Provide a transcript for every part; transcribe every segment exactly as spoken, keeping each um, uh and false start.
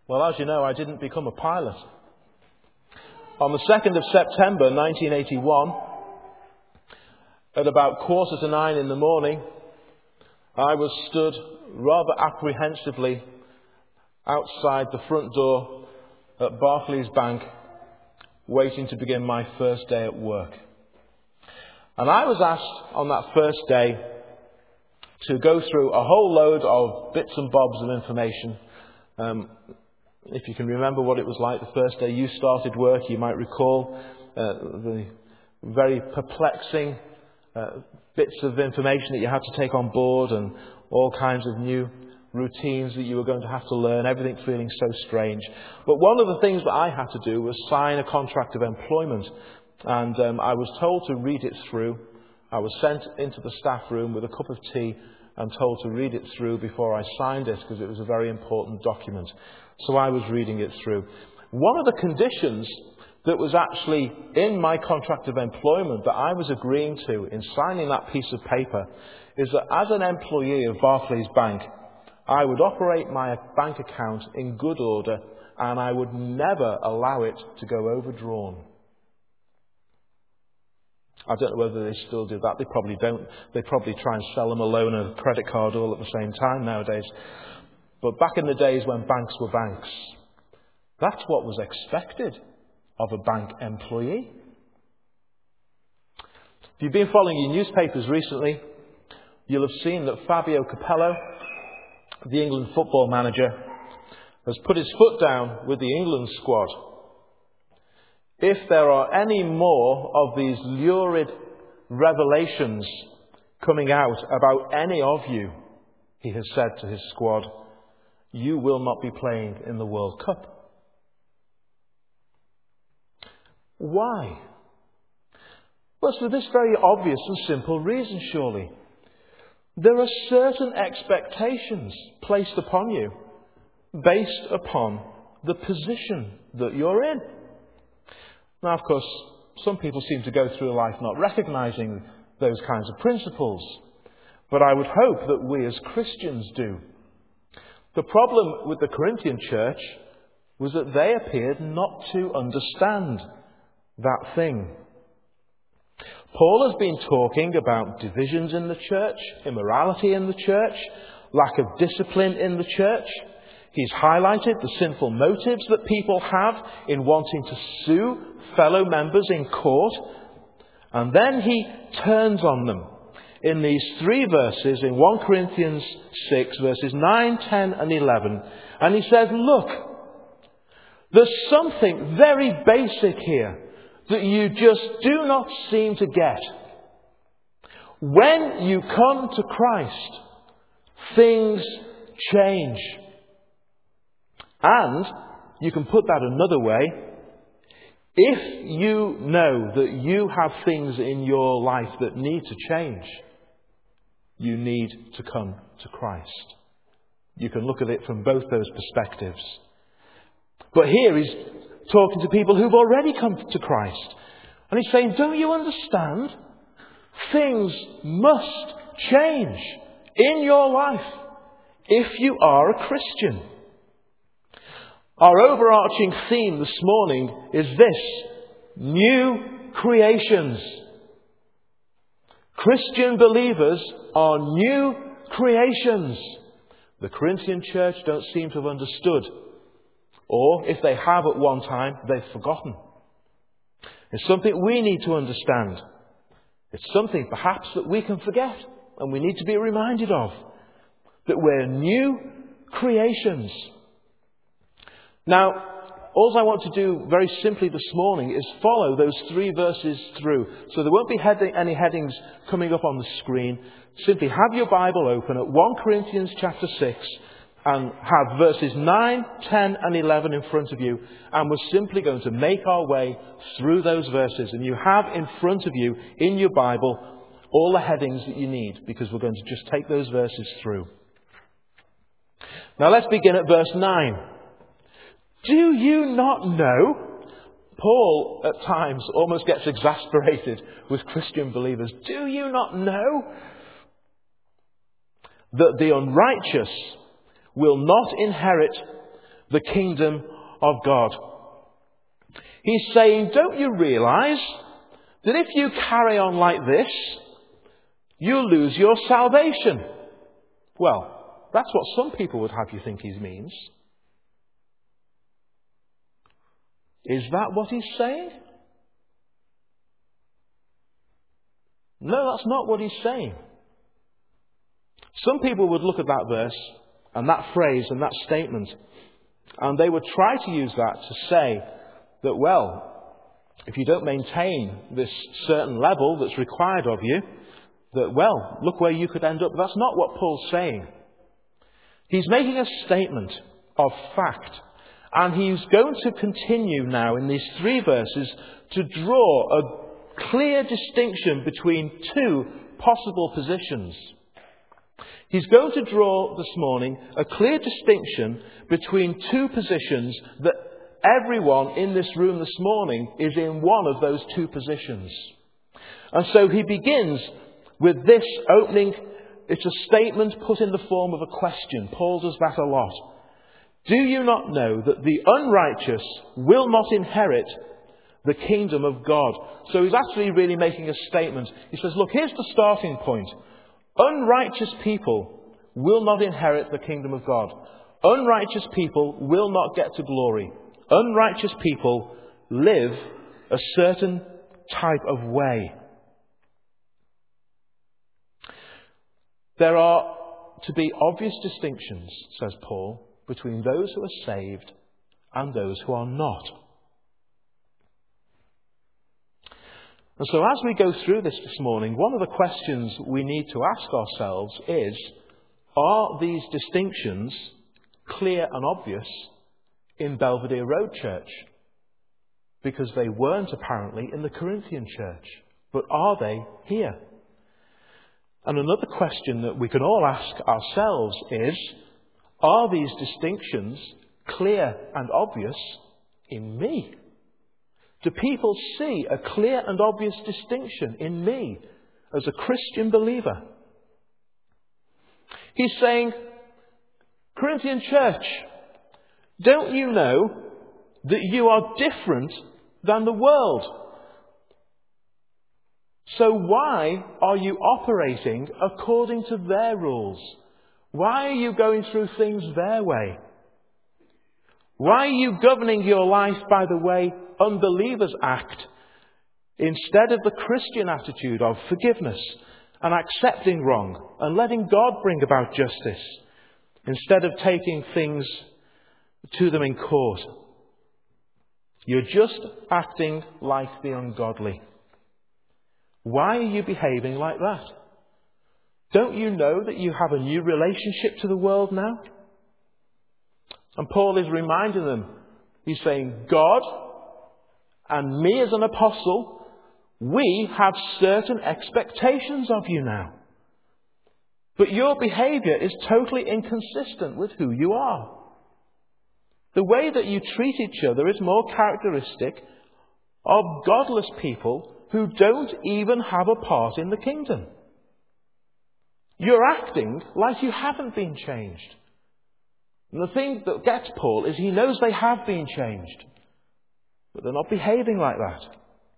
Well, as you know, I didn't become a pilot. On the second of September nineteen eighty-one, at about quarter to nine in the morning, I was stood rather apprehensively outside the front door at Barclays Bank, waiting to begin my first day at work. And I was asked on that first day to go through a whole load of bits and bobs of information. Um, if you can remember what it was like the first day you started work, you might recall uh, the very perplexing uh, bits of information that you had to take on board and all kinds of new routines that you were going to have to learn, everything feeling so strange. But one of the things that I had to do was sign a contract of employment. And um, I was told to read it through. I was sent into the staff room with a cup of tea and told to read it through before I signed it, because it was a very important document. So I was reading it through. One of the conditions that was actually in my contract of employment that I was agreeing to in signing that piece of paper is that as an employee of Barclays Bank, I would operate my bank account in good order and I would never allow it to go overdrawn. I don't know whether they still do that. They probably don't. They probably try and sell them a loan and a credit card all at the same time nowadays. But back in the days when banks were banks, that's what was expected of a bank employee. If you've been following your newspapers recently, you'll have seen that Fabio Capello, the England football manager, has put his foot down with the England squad. If there are any more of these lurid revelations coming out about any of you, he has said to his squad, you will not be playing in the World Cup. Why? Well, it's for this very obvious and simple reason, surely. There are certain expectations placed upon you based upon the position that you're in. Now, of course, some people seem to go through life not recognizing those kinds of principles. But I would hope that we as Christians do. The problem with the Corinthian church was that they appeared not to understand that thing. Paul has been talking about divisions in the church, immorality in the church, lack of discipline in the church. He's highlighted the sinful motives that people have in wanting to sue fellow members in court. And then he turns on them in these three verses in First Corinthians six, verses nine, ten and eleven. And he says, look, there's something very basic here that you just do not seem to get. When you come to Christ, things change. And you can put that another way. If you know that you have things in your life that need to change, you need to come to Christ. You can look at it from both those perspectives. But here he's talking to people who've already come to Christ. And he's saying, don't you understand? Things must change in your life if you are a Christian. Our overarching theme this morning is this: new creations. Christian believers are new creations. The Corinthian church don't seem to have understood. Or, if they have at one time, they've forgotten. It's something we need to understand. It's something perhaps that we can forget and we need to be reminded of. That we're new creations. Now, all I want to do very simply this morning is follow those three verses through. So there won't be heading, any headings coming up on the screen. Simply have your Bible open at First Corinthians chapter six and have verses nine, ten and eleven in front of you. And we're simply going to make our way through those verses. And you have in front of you in your Bible all the headings that you need, because we're going to just take those verses through. Now let's begin at verse nine. Do you not know? Paul at times almost gets exasperated with Christian believers. Do you not know that the unrighteous will not inherit the kingdom of God. He's saying, don't you realize that if you carry on like this, you'll lose your salvation? Well, that's what some people would have you think he means. Is that what he's saying? No, that's not what he's saying. Some people would look at that verse and that phrase and that statement, and they would try to use that to say that, well, if you don't maintain this certain level that's required of you, that, well, look where you could end up. But that's not what Paul's saying. He's making a statement of fact, and he's going to continue now in these three verses to draw a clear distinction between two possible positions. He's going to draw this morning a clear distinction between two positions that everyone in this room this morning is in one of those two positions. And so he begins with this opening. It's a statement put in the form of a question. Paul does that a lot. Do you not know that the unrighteous will not inherit the kingdom of God? So he's actually really making a statement. He says, look, here's the starting point. Unrighteous people will not inherit the kingdom of God. Unrighteous people will not get to glory. Unrighteous people live a certain type of way. There are to be obvious distinctions, says Paul, between those who are saved and those who are not. And so as we go through this this morning, one of the questions we need to ask ourselves is, are these distinctions clear and obvious in Belvedere Road Church? Because they weren't apparently in the Corinthian church. But are they here? And another question that we can all ask ourselves is, are these distinctions clear and obvious in me? Do people see a clear and obvious distinction in me as a Christian believer? He's saying, Corinthian church, don't you know that you are different than the world? So why are you operating according to their rules? Why are you going through things their way? Why are you governing your life by the way unbelievers act instead of the Christian attitude of forgiveness and accepting wrong and letting God bring about justice instead of taking things to them in court? You're just acting like the ungodly. Why are you behaving like that? Don't you know that you have a new relationship to the world now? And Paul is reminding them, he's saying, God and me as an apostle, we have certain expectations of you now. But your behaviour is totally inconsistent with who you are. The way that you treat each other is more characteristic of godless people who don't even have a part in the kingdom. You're acting like you haven't been changed. And the thing that gets Paul is he knows they have been changed, but they're not behaving like that.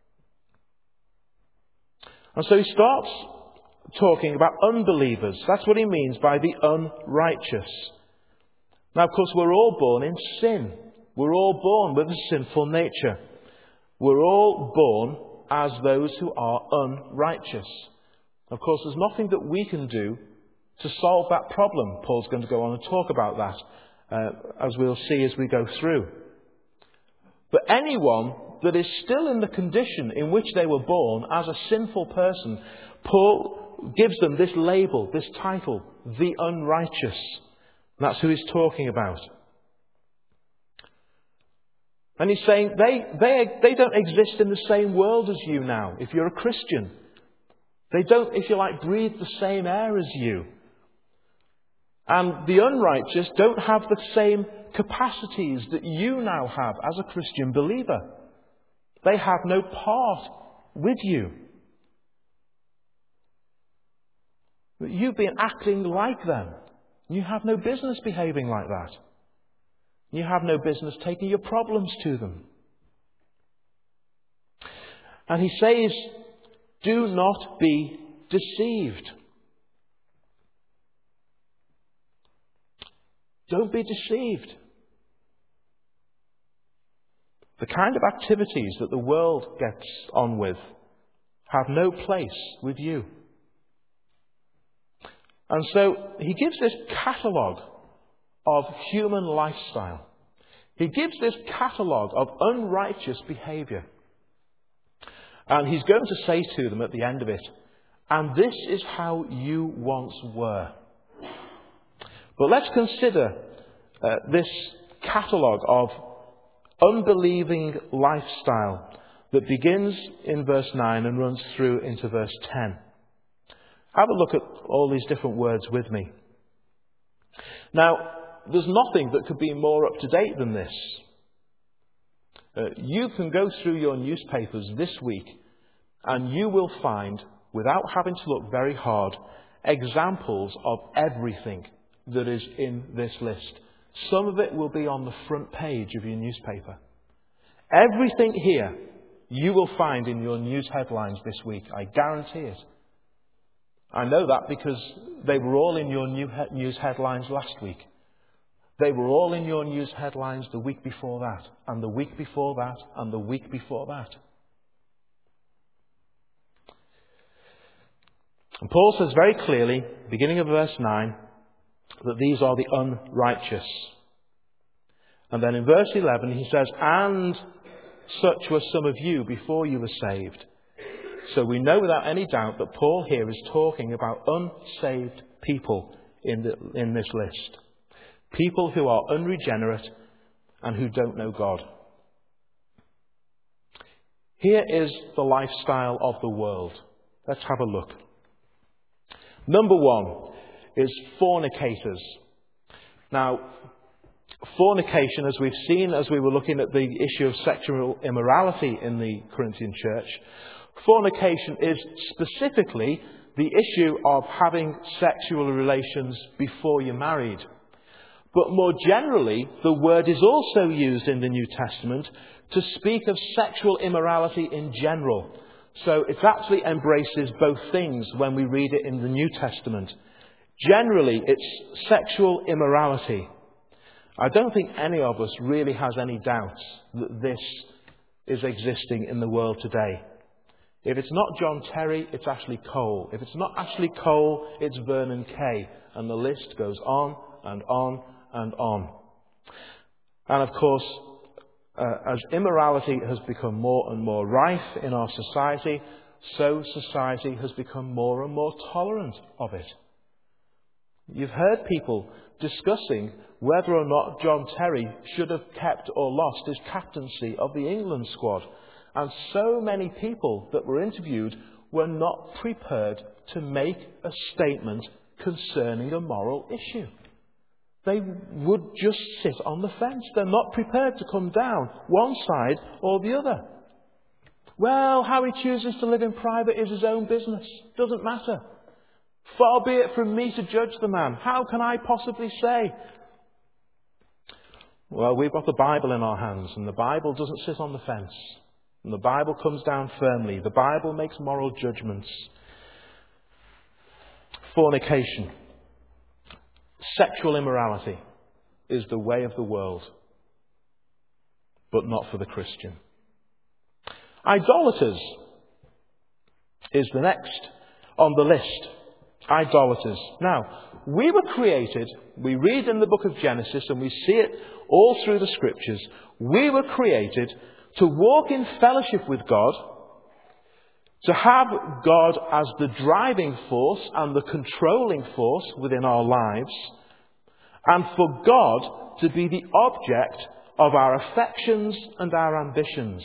And so he starts talking about unbelievers. That's what he means by the unrighteous. Now, of course, we're all born in sin. We're all born with a sinful nature. We're all born as those who are unrighteous. Of course, there's nothing that we can do to solve that problem. Paul's going to go on and talk about that, uh, as we'll see as we go through. But anyone that is still in the condition in which they were born as a sinful person, Paul gives them this label, this title, the unrighteous. That's who he's talking about. And he's saying they, they, they don't exist in the same world as you now, if you're a Christian. They don't, if you like, breathe the same air as you. And the unrighteous don't have the same capacities that you now have as a Christian believer. They have no part with you. But you've been acting like them. You have no business behaving like that. You have no business taking your problems to them. And he says, do not be deceived. Don't be deceived. The kind of activities that the world gets on with have no place with you. And so he gives this catalogue of human lifestyle. He gives this catalogue of unrighteous behaviour. And he's going to say to them at the end of it, and this is how you once were. But let's consider uh, this catalogue of unbelieving lifestyle that begins in verse nine and runs through into verse ten. Have a look at all these different words with me. Now, there's nothing that could be more up to date than this. Uh, you can go through your newspapers this week and you will find, without having to look very hard, examples of everything that is in this list. Some of it will be on the front page of your newspaper. Everything here you will find in your news headlines this week. I guarantee it. I know that because they were all in your new he- news headlines last week. They were all in your news headlines the week before that, and the week before that, and the week before that. And Paul says very clearly, beginning of verse nine, that these are the unrighteous. And then in verse eleven he says, and such were some of you before you were saved. So we know without any doubt that Paul here is talking about unsaved people in, the, in this list. People who are unregenerate and who don't know God. Here is the lifestyle of the world. Let's have a look. Number one is fornicators. Now, fornication, as we've seen as we were looking at the issue of sexual immorality in the Corinthian church, fornication is specifically the issue of having sexual relations before you're married. But more generally, the word is also used in the New Testament to speak of sexual immorality in general. So it actually embraces both things when we read it in the New Testament. Generally, it's sexual immorality. I don't think any of us really has any doubts that this is existing in the world today. If it's not John Terry, it's Ashley Cole. If it's not Ashley Cole, it's Vernon Kay. And the list goes on and on and on. And of course, uh, as immorality has become more and more rife in our society, so society has become more and more tolerant of it. You've heard people discussing whether or not John Terry should have kept or lost his captaincy of the England squad. And so many people that were interviewed were not prepared to make a statement concerning a moral issue. They would just sit on the fence. They're not prepared to come down one side or the other. Well, how he chooses to live in private is his own business. Doesn't matter. Far be it from me to judge the man. How can I possibly say? Well, we've got the Bible in our hands, and the Bible doesn't sit on the fence. And the Bible comes down firmly. The Bible makes moral judgments. Fornication, sexual immorality is the way of the world, but not for the Christian. Idolaters is the next on the list. Idolaters. Now, we were created, we read in the book of Genesis and we see it all through the scriptures, we were created to walk in fellowship with God, to have God as the driving force and the controlling force within our lives, and for God to be the object of our affections and our ambitions.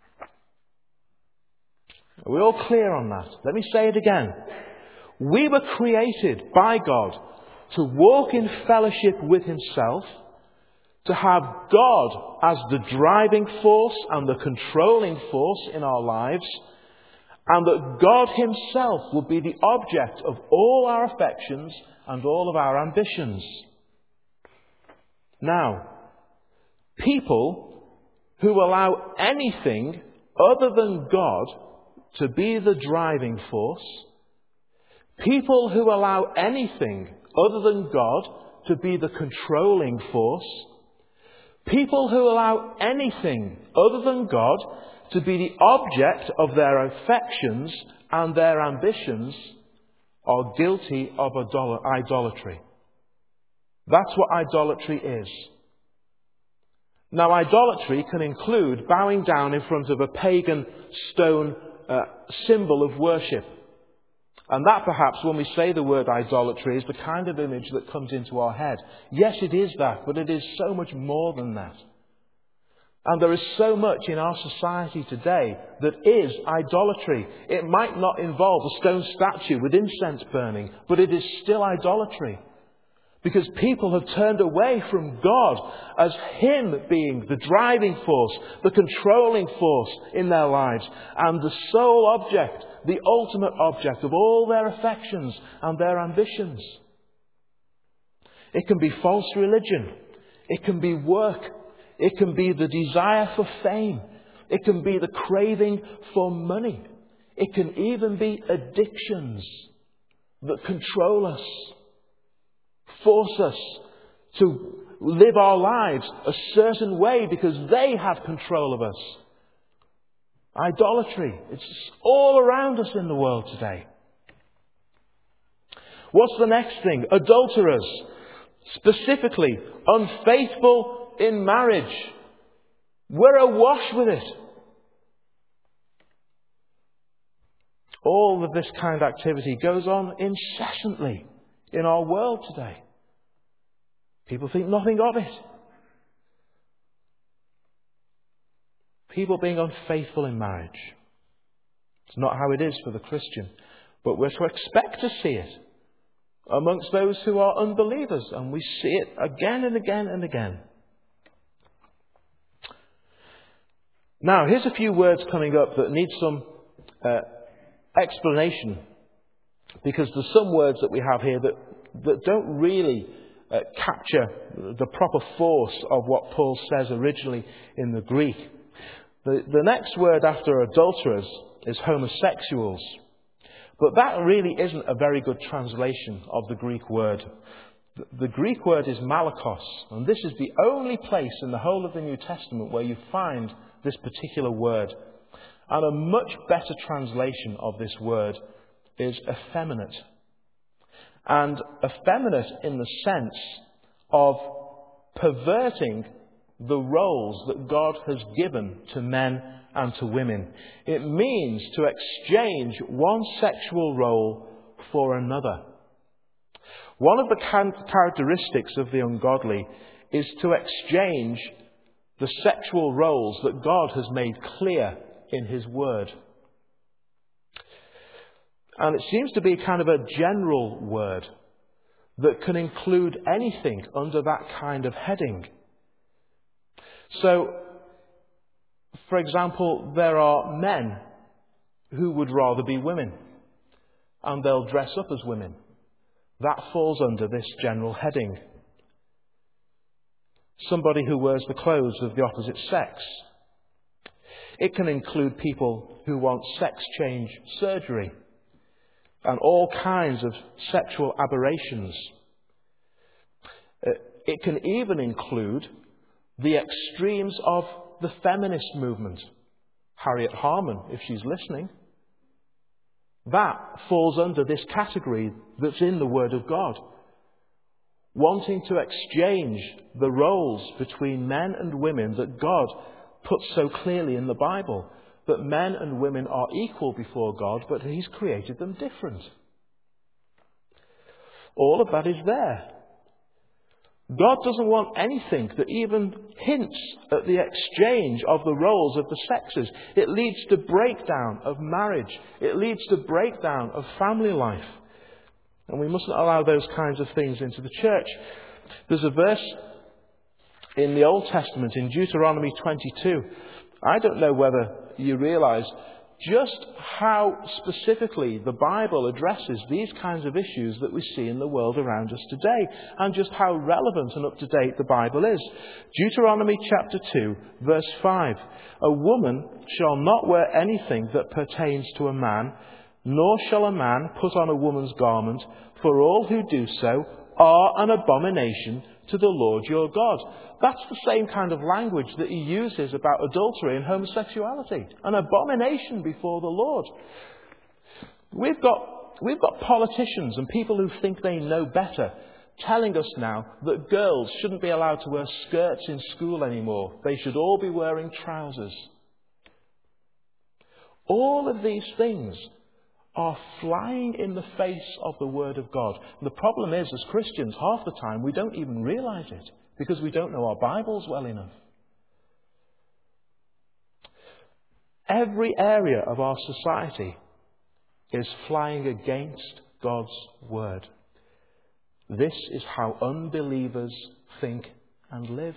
Are we all clear on that? Let me say it again. We were created by God to walk in fellowship with Himself, to have God as the driving force and the controlling force in our lives, and that God Himself will be the object of all our affections and all of our ambitions. Now, People who allow anything other than God to be the driving force. People who allow anything other than God to be the controlling force. People who allow anything other than God to be the object of their affections and their ambitions are guilty of idol- idolatry. That's what idolatry is. Now, idolatry can include bowing down in front of a pagan stone uh, symbol of worship. And that perhaps, when we say the word idolatry, is the kind of image that comes into our head. Yes, it is that, but it is so much more than that. And there is so much in our society today that is idolatry. It might not involve a stone statue with incense burning, but it is still idolatry. Because people have turned away from God as Him being the driving force, the controlling force in their lives, and the sole object, the ultimate object of all their affections and their ambitions. It can be false religion. It can be work. It can be the desire for fame. It can be the craving for money. It can even be addictions that control us, force us to live our lives a certain way because they have control of us. Idolatry. It's all around us in the world today. What's the next thing? Adulterers. Specifically, unfaithful in marriage. We're awash with it. All of this kind of activity goes on incessantly in our world today. People think nothing of it. People being unfaithful in marriage. It's not how it is for the Christian, but we're to expect to see it amongst those who are unbelievers, and we see it again and again and again. Now, here's a few words coming up that need some uh, explanation, because there's some words that we have here that, that don't really uh, capture the proper force of what Paul says originally in the Greek. The, the next word after adulterers is homosexuals. But that really isn't a very good translation of the Greek word. The, the Greek word is malakos, and this is the only place in the whole of the New Testament where you find this particular word. And a much better translation of this word is effeminate. And effeminate in the sense of perverting the roles that God has given to men and to women. It means to exchange one sexual role for another. One of the characteristics of the ungodly is to exchange the sexual roles that God has made clear in His Word. And it seems to be kind of a general word that can include anything under that kind of heading. So, for example, there are men who would rather be women, and they'll dress up as women. That falls under this general heading. Somebody who wears the clothes of the opposite sex. It can include people who want sex change surgery and all kinds of sexual aberrations. It can even include the extremes of the feminist movement. Harriet Harman, if she's listening. That falls under this category that's in the Word of God. Wanting to exchange the roles between men and women that God puts so clearly in the Bible. That men and women are equal before God, but He's created them different. All of that is there. God doesn't want anything that even hints at the exchange of the roles of the sexes. It leads to breakdown of marriage. It leads to breakdown of family life. And we mustn't allow those kinds of things into the church. There's a verse in the Old Testament, in Deuteronomy twenty-two. I don't know whether you realise just how specifically the Bible addresses these kinds of issues that we see in the world around us today, and just how relevant and up to date the Bible is. Deuteronomy chapter two, verse five. A woman shall not wear anything that pertains to a man, nor shall a man put on a woman's garment, for all who do so are an abomination to the Lord your God. That's the same kind of language that he uses about adultery and homosexuality. An abomination before the Lord. We've got, we've got politicians and people who think they know better telling us now that girls shouldn't be allowed to wear skirts in school anymore. They should all be wearing trousers. All of these things are flying in the face of the Word of God. And the problem is, as Christians, half the time we don't even realize it because we don't know our Bibles well enough. Every area of our society is flying against God's Word. This is how unbelievers think and live.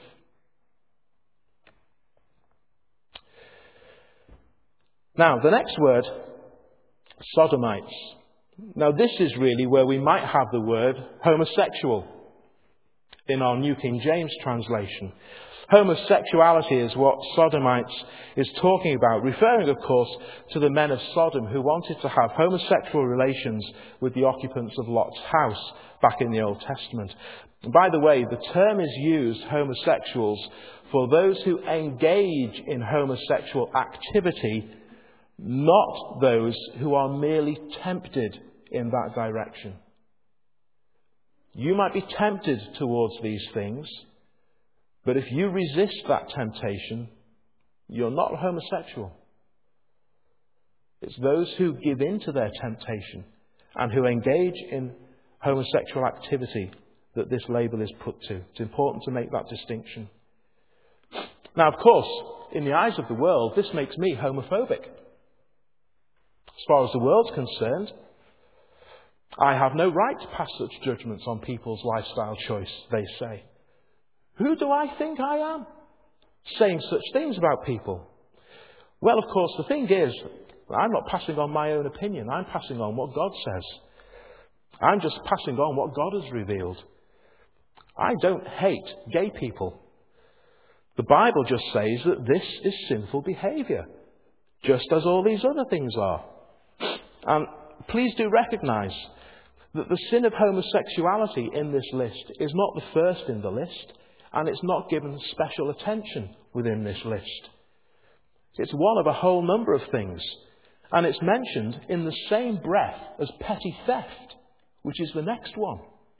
Now, the next word, sodomites. Now, this is really where we might have the word homosexual in our New King James translation. Homosexuality is what sodomites is talking about, referring, of course, to the men of Sodom who wanted to have homosexual relations with the occupants of Lot's house back in the Old Testament. And by the way, the term is used, homosexuals, for those who engage in homosexual activity, not those who are merely tempted in that direction. You might be tempted towards these things, but if you resist that temptation, you're not homosexual. It's those who give in to their temptation and who engage in homosexual activity that this label is put to. It's important to make that distinction. Now, of course, in the eyes of the world, this makes me homophobic. As far as the world's concerned, I have no right to pass such judgments on people's lifestyle choice, they say. Who do I think I am, saying such things about people? Well, of course, the thing is, I'm not passing on my own opinion. I'm passing on what God says. I'm just passing on what God has revealed. I don't hate gay people. The Bible just says that this is sinful behaviour, just as all these other things are. And please do recognise that the sin of homosexuality in this list is not the first in the list, and it's not given special attention within this list. It's one of a whole number of things, and it's mentioned in the same breath as petty theft, which is the next one.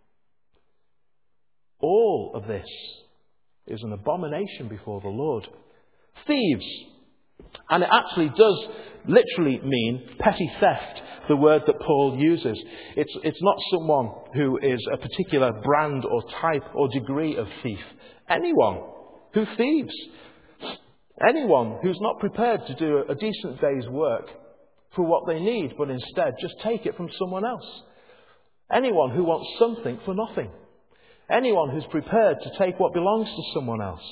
All of this is an abomination before the Lord. Thieves. And it actually does literally mean petty theft, the word that Paul uses. It's, it's not someone who is a particular brand or type or degree of thief. Anyone who thieves. Anyone who's not prepared to do a decent day's work for what they need, but instead just take it from someone else. Anyone who wants something for nothing. Anyone who's prepared to take what belongs to someone else.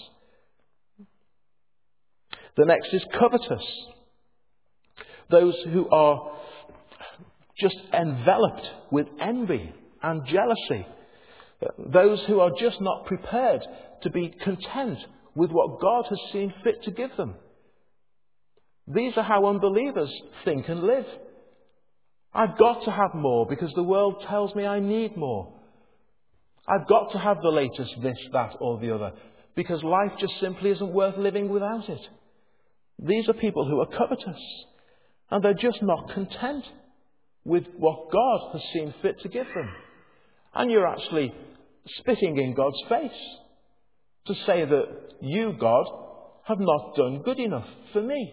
The next is covetous. Those who are just enveloped with envy and jealousy. Those who are just not prepared to be content with what God has seen fit to give them. These are how unbelievers think and live. I've got to have more because the world tells me I need more. I've got to have the latest this, that or the other because life just simply isn't worth living without it. These are people who are covetous and they're just not content with what God has seen fit to give them. And you're actually spitting in God's face to say that you, God, have not done good enough for me.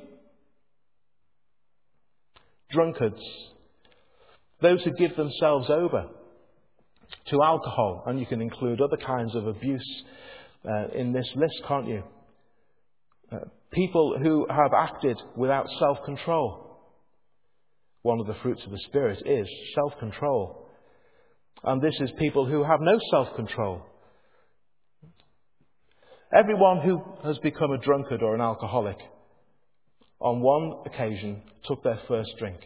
Drunkards. Those who give themselves over to alcohol, and you can include other kinds of abuse uh, in this list, can't you? Uh, people who have acted without self-control. One of the fruits of the Spirit is self-control. And this is people who have no self-control. Everyone who has become a drunkard or an alcoholic on one occasion took their first drink.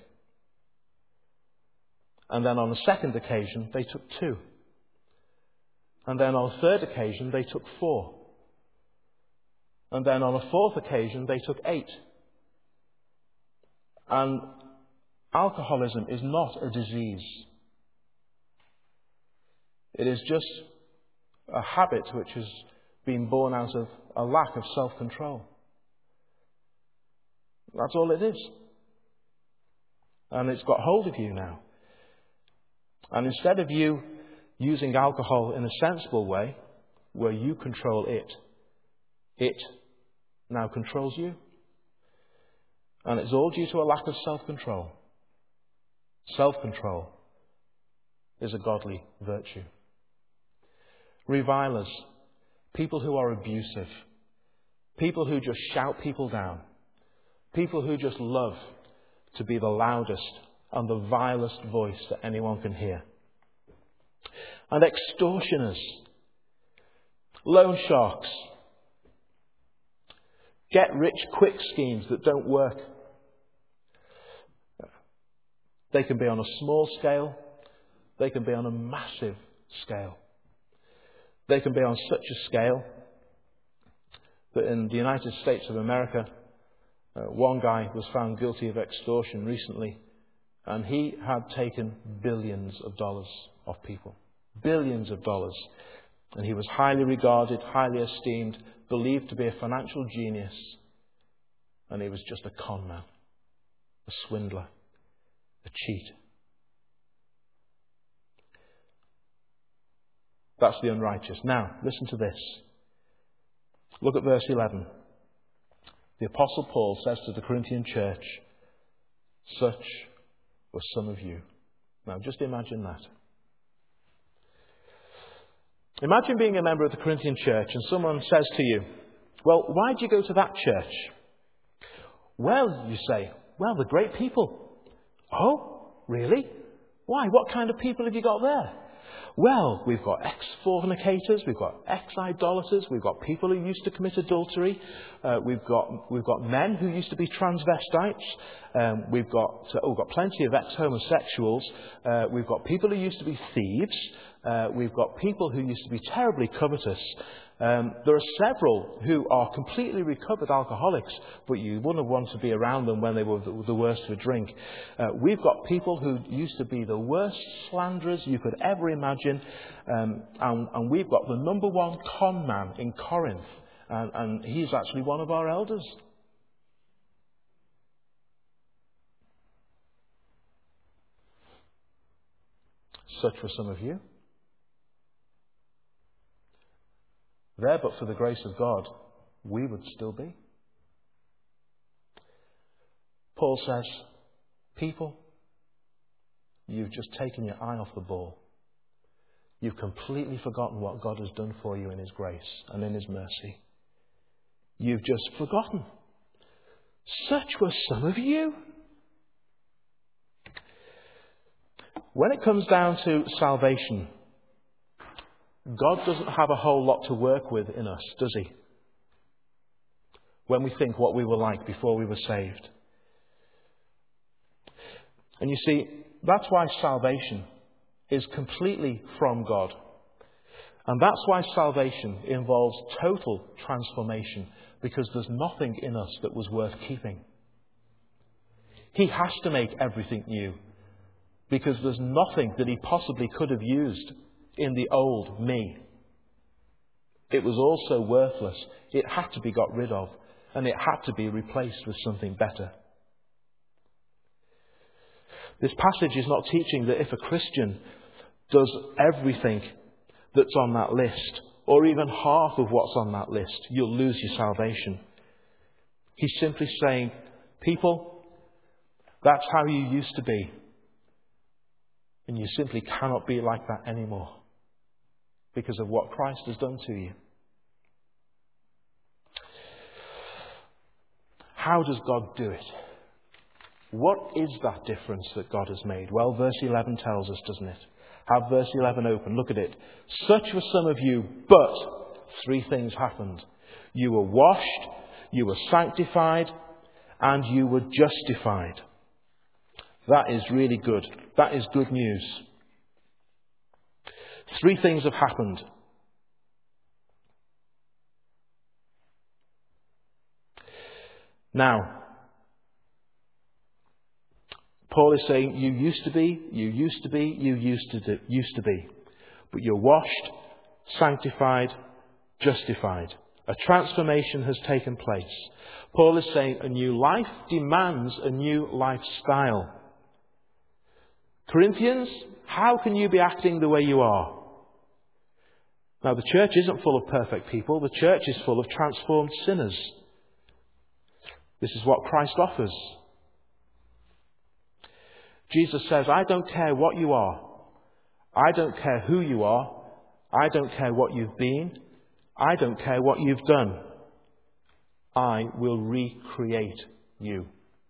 And then on a second occasion, they took two. And then on a third occasion, they took four. And then on a fourth occasion, they took eight. And alcoholism is not a disease. It is just a habit which has been born out of a lack of self-control. That's all it is. And it's got hold of you now. And instead of you using alcohol in a sensible way, where you control it, it now controls you. And it's all due to a lack of self-control. Self-control is a godly virtue. Revilers, people who are abusive, people who just shout people down, people who just love to be the loudest and the vilest voice that anyone can hear. And extortioners, loan sharks, get-rich-quick schemes that don't work. They can be on a small scale. They can be on a massive scale. They can be on such a scale that in the United States of America, uh, one guy was found guilty of extortion recently, and he had taken billions of dollars off people. Billions of dollars. And he was highly regarded, highly esteemed, believed to be a financial genius. And he was just a con man, a swindler, a cheat. That's the unrighteous. Now, listen to this. Look at verse eleven. The Apostle Paul says to the Corinthian church, such were some of you. Now, just imagine that. Imagine being a member of the Corinthian church and someone says to you, well, why do you go to that church? Well, you say, well, they're great people. Oh, really? Why? What kind of people have you got there? Well, we've got ex-fornicators, we've got ex-idolaters, we've got people who used to commit adultery, uh, we've got we've got men who used to be transvestites, um, we've got uh, oh, we've got plenty of ex-homosexuals, uh, we've got people who used to be thieves, uh, we've got people who used to be terribly covetous. Um, there are several who are completely recovered alcoholics, but you wouldn't want to be around them when they were the, the worst for drink. Uh, we've got people who used to be the worst slanderers you could ever imagine, um, and, and we've got the number one con man in Corinth, and, and he's actually one of our elders. Such were some of you. There, but for the grace of God, we would still be. Paul says, people, you've just taken your eye off the ball. You've completely forgotten what God has done for you in His grace and in His mercy. You've just forgotten. Such were some of you. When it comes down to salvation, God doesn't have a whole lot to work with in us, does He? When we think what we were like before we were saved. And you see, that's why salvation is completely from God. And that's why salvation involves total transformation, because there's nothing in us that was worth keeping. He has to make everything new, because there's nothing that He possibly could have used in the old me. It was also worthless. It had to be got rid of, and it had to be replaced with something better. This passage is not teaching that if a Christian does everything that's on that list, or even half of what's on that list, you'll lose your salvation. He's simply saying, people, that's how you used to be. And you simply cannot be like that anymore, because of what Christ has done to you. How does God do it? What is that difference that God has made? Well, verse eleven tells us, doesn't it? Have verse eleven open. Look at it. Such were some of you, but three things happened. You were washed, you were sanctified, and you were justified. That is really good. That is good news. Three things have happened. Now, Paul is saying, you used to be, you used to be, you used to do, used to be. But you're washed, sanctified, justified. A transformation has taken place. Paul is saying a new life demands a new lifestyle. Corinthians, how can you be acting the way you are? Now, the church isn't full of perfect people. The church is full of transformed sinners. This is what Christ offers. Jesus says, I don't care what you are. I don't care who you are. I don't care what you've been. I don't care what you've done. I will recreate you.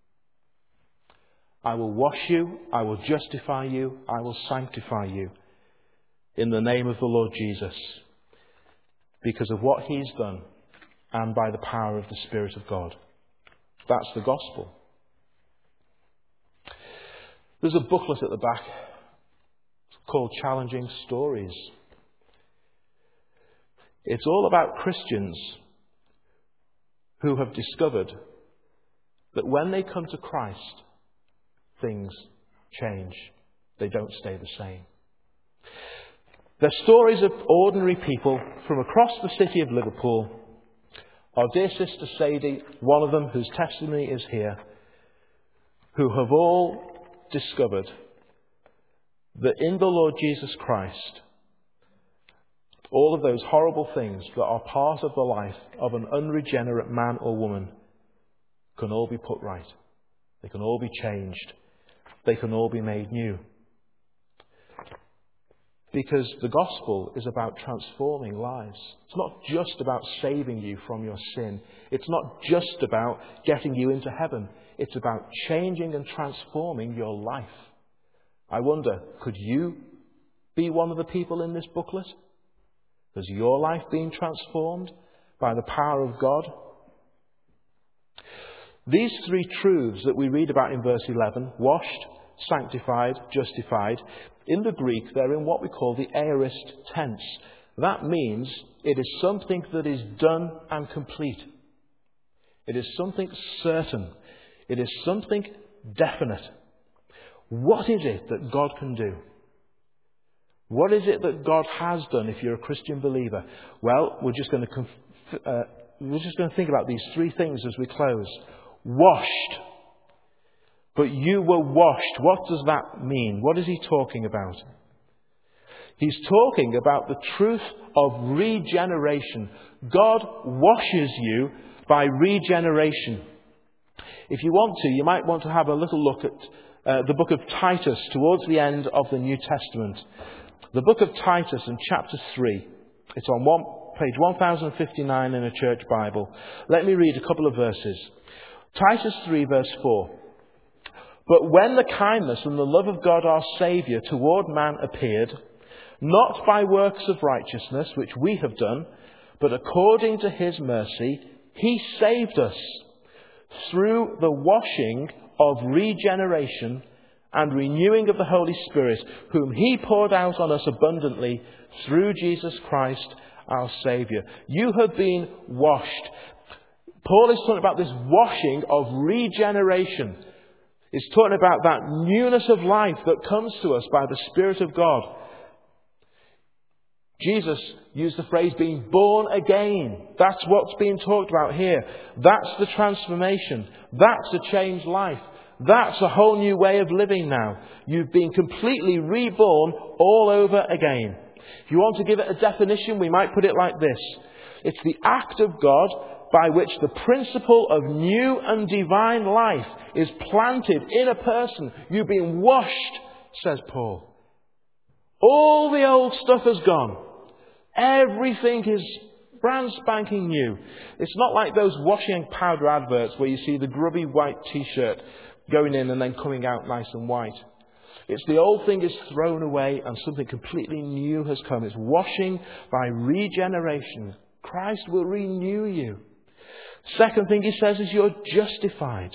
I will wash you. I will justify you. I will sanctify you. In the name of the Lord Jesus. Because of what He's done and by the power of the Spirit of God. That's the gospel. There's a booklet at the back called Challenging Stories. It's all about Christians who have discovered that when they come to Christ, things change. They don't stay the same. They're stories of ordinary people from across the city of Liverpool. Our dear sister Sadie, one of them whose testimony is here, who have all discovered that in the Lord Jesus Christ, all of those horrible things that are part of the life of an unregenerate man or woman can all be put right. They can all be changed. They can all be made new. Because the gospel is about transforming lives. It's not just about saving you from your sin. It's not just about getting you into heaven. It's about changing and transforming your life. I wonder, could you be one of the people in this booklet? Has your life been transformed by the power of God? These three truths that we read about in verse eleven, washed, sanctified, justified, in the Greek they're in what we call the aorist tense. That means it is something that is done and complete. It is something certain. It is something definite. What is it that God can do? What is it that God has done if you're a Christian believer? Well, we're just going to conf- uh, we're just going to think about these three things as we close. Washed. But you were washed. What does that mean? What is he talking about? He's talking about the truth of regeneration. God washes you by regeneration. If you want to, you might want to have a little look at uh, the book of Titus towards the end of the New Testament. The book of Titus in chapter three. It's on one, page one thousand fifty-nine in a church Bible. Let me read a couple of verses. Titus three verse four. But when the kindness and the love of God our Saviour toward man appeared, not by works of righteousness which we have done, but according to His mercy, He saved us through the washing of regeneration and renewing of the Holy Spirit, whom He poured out on us abundantly through Jesus Christ our Saviour. You have been washed. Paul is talking about this washing of regeneration. He's talking about that newness of life that comes to us by the Spirit of God. Jesus used the phrase being born again. That's what's being talked about here. That's the transformation. That's a changed life. That's a whole new way of living now. You've been completely reborn all over again. If you want to give it a definition, we might put it like this. It's the act of God by which the principle of new and divine life is planted in a person. You've been washed, says Paul. All the old stuff has gone. Everything is brand spanking new. It's not like those washing powder adverts where you see the grubby white t-shirt going in and then coming out nice and white. It's the old thing is thrown away and something completely new has come. It's washing by regeneration. Christ will renew you. Second thing he says is you're justified.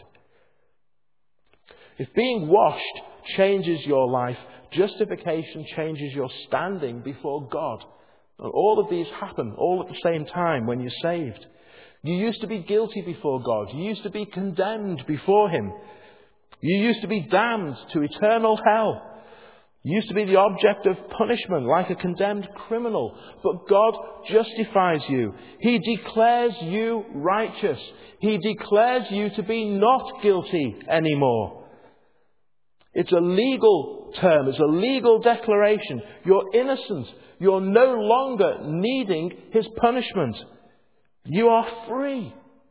If being washed changes your life, justification changes your standing before God. And all of these happen all at the same time when you're saved. You used to be guilty before God. You used to be condemned before Him. You used to be damned to eternal hell. You used to be the object of punishment like a condemned criminal. But God justifies you. He declares you righteous. He declares you to be not guilty anymore. It's a legal term. It's a legal declaration. You're innocent. You're no longer needing His punishment. You are free.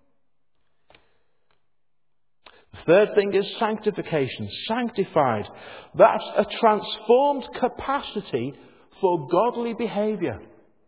The third thing is sanctification. Sanctified. That's a transformed capacity for godly behaviour.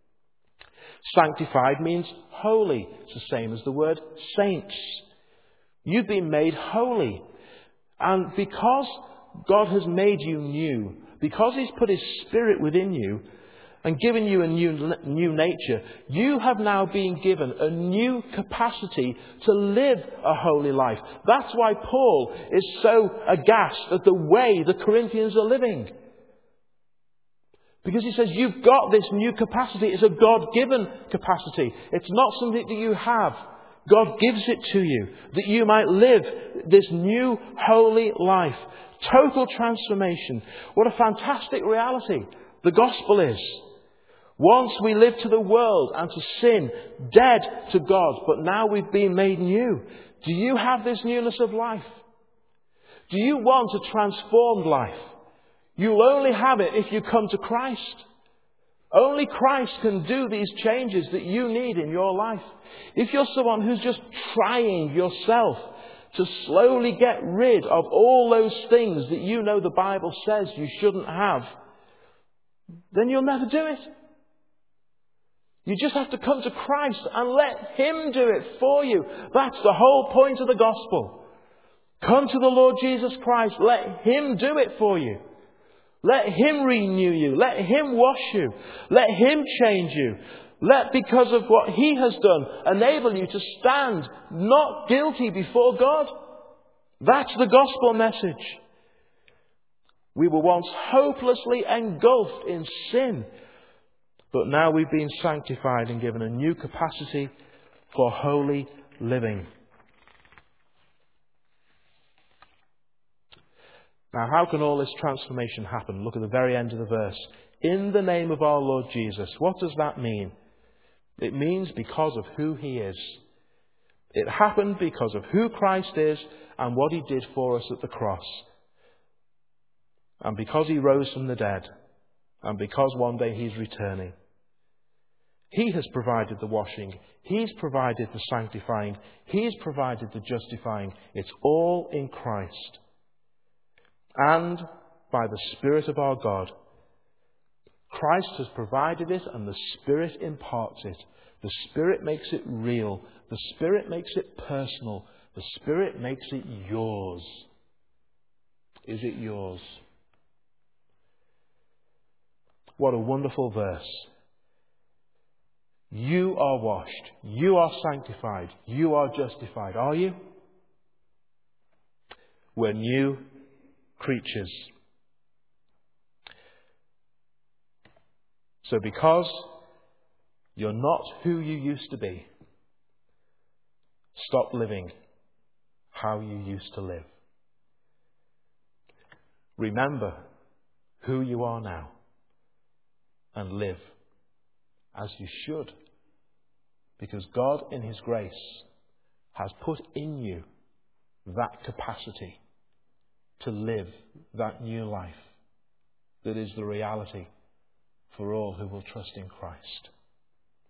Sanctified means holy. It's the same as the word saints. You've been made holy. And because God has made you new, because He's put His Spirit within you and given you a new, new nature, you have now been given a new capacity to live a holy life. That's why Paul is so aghast at the way the Corinthians are living. Because he says, you've got this new capacity. It's a God-given capacity. It's not something that you have. God gives it to you that you might live this new holy life. Total transformation. What a fantastic reality the gospel is. Once we lived to the world and to sin, dead to God, but now we've been made new. Do you have this newness of life? Do you want a transformed life? You'll only have it if you come to Christ. Only Christ can do these changes that you need in your life. If you're someone who's just trying yourself to slowly get rid of all those things that you know the Bible says you shouldn't have, then you'll never do it. You just have to come to Christ and let Him do it for you. That's the whole point of the gospel. Come to the Lord Jesus Christ. Let Him do it for you. Let Him renew you. Let Him wash you. Let Him change you. Let, because of what He has done, enable you to stand not guilty before God. That's the gospel message. We were once hopelessly engulfed in sin, but now we've been sanctified and given a new capacity for holy living. Now, how can all this transformation happen? Look at the very end of the verse. In the name of our Lord Jesus. What does that mean? It means because of who He is. It happened because of who Christ is and what He did for us at the cross. And because He rose from the dead. And because one day He's returning. He has provided the washing. He's provided the sanctifying. He's provided the justifying. It's all in Christ. And by the Spirit of our God. Christ has provided it and the Spirit imparts it. The Spirit makes it real. The Spirit makes it personal. The Spirit makes it yours. Is it yours? What a wonderful verse. You are washed. You are sanctified. You are justified. Are you? We're new creatures. So because you're not who you used to be, stop living how you used to live. Remember who you are now and live as you should, because God in His grace has put in you that capacity to live that new life that is the reality for all who will trust in Christ.